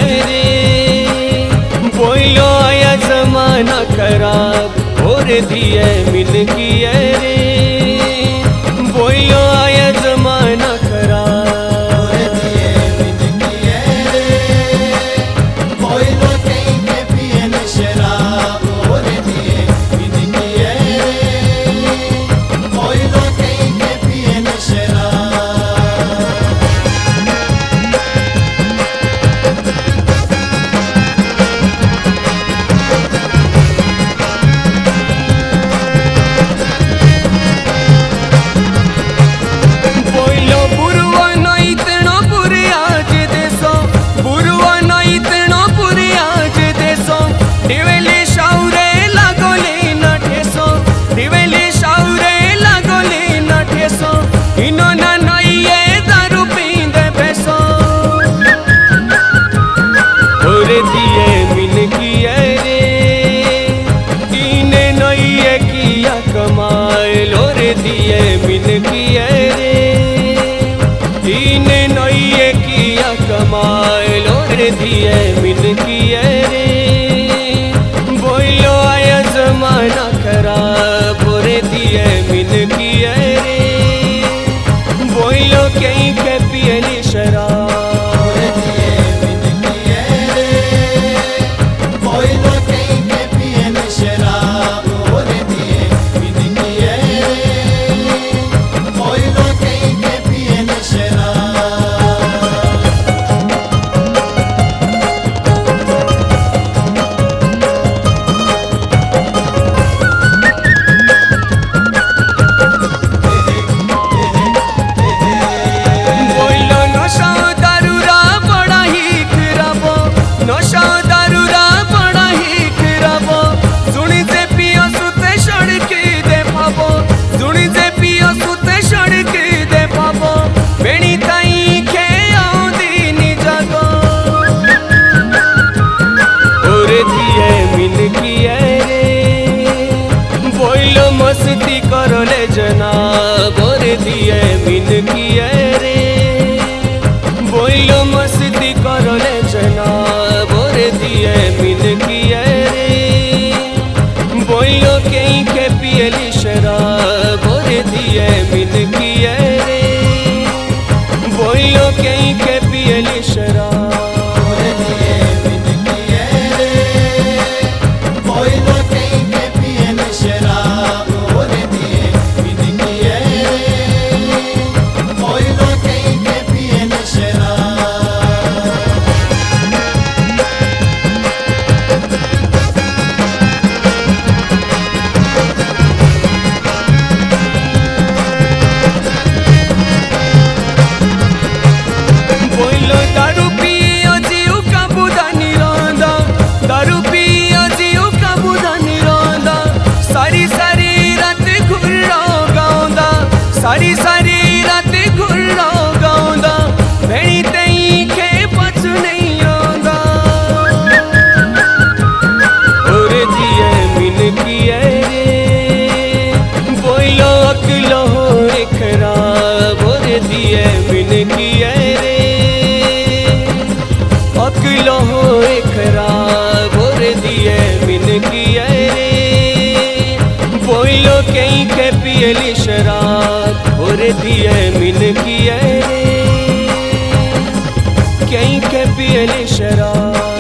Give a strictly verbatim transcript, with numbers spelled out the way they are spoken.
रे। बोलो आया जमाना खराब और दिए मिल किया रे। बोलो आया जमाना खराब और दिए मिल किया रे। बोलो कहीं के पियन शराब और दिए मिल किया रे। बोलो कहीं के पियन शराब। दिए मिल किया रे। इने नइये किया कमाल और दिए मिल किया रे। इने नइये किया कमाल और दिए मिल किया रे। बोलो आया जमाना खराब और दिए मिल किया रे। बोलो कहीं के पियली शराब मस्ती करो ले जनाब और दिए मिल किया रे। बोलो मस्ती करो ले जनाब और दिए मिल किया रे। बोलो कहीं के पियली शराब और दिए मिल किया रे। बोलो कहीं के पियली शराब सारी सारी रात घुर्रा गाँदा भेड़ी तई के पछ नहीं आंदा और दिए मिल किया रे। बोलो अकलो हो खराब और दिए मिल किया रे। अकलो हो खराब और दिए मिल किया रे। बोलो कहीं के पियली शराब और दिए मिल किया रे। कहीं के पियली शराब।